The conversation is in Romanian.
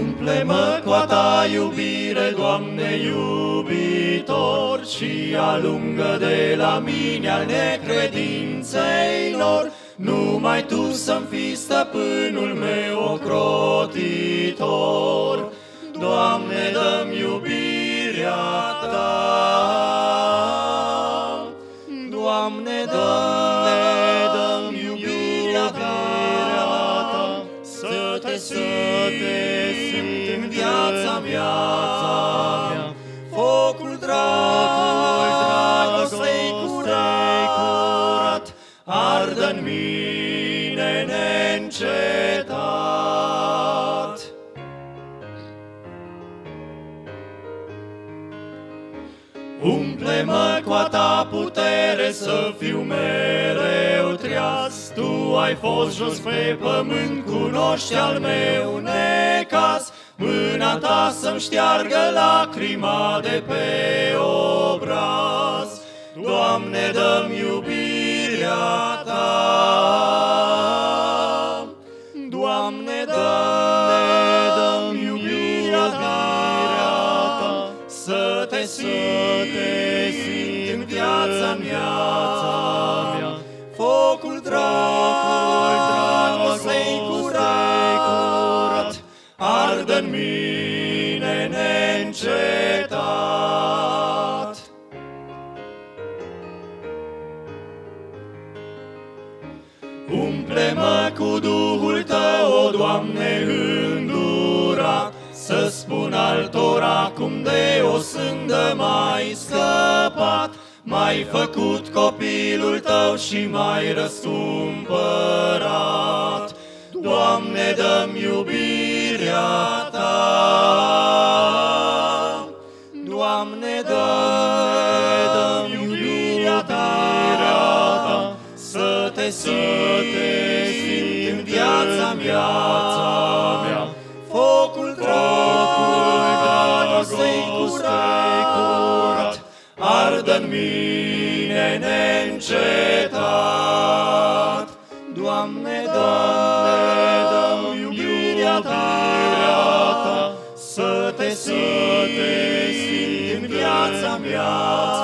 Umple-mă cu a Ta iubire, Doamne iubitor, și alungă de la mine al necredinței lor. Numai Tu să-mi fii stăpânul meu ocrotitor. Doamne, dă-mi iubirea Ta. Doamne, dă-mi iubirea Ta. Să Te simt în viața mea. Focul dragostei curat ardă-n mine neîncetat. Umple-mă cu a Ta putere să fiu mereu treaz. Tu ai fost jos pe pământ, cunoști al meu necaz. Mâna Ta să-mi șteargă lacrima de pe obraz. Doamne, dă-mi iubirea Ta. Doamne, dă-mi iubirea Ta. Să Te simt în viața mea. Focul dragostei curat ardă-n mine neîncetat. Umple-mă cu Duhul Tău, o Doamne îndurat, să spun altora cum de o sândă m-ai scăpat. M-ai făcut copilul Tău și m-ai răscumpărat. Doamne, dă-mi iubirea Ta. Doamne, dă-mi iubirea Ta. Să Te simt în viața mea. Focul dragostei curat ardă-n mine neîncetat. Doamne, dă-mi iubirea Ta. Să Te simt în viața mea.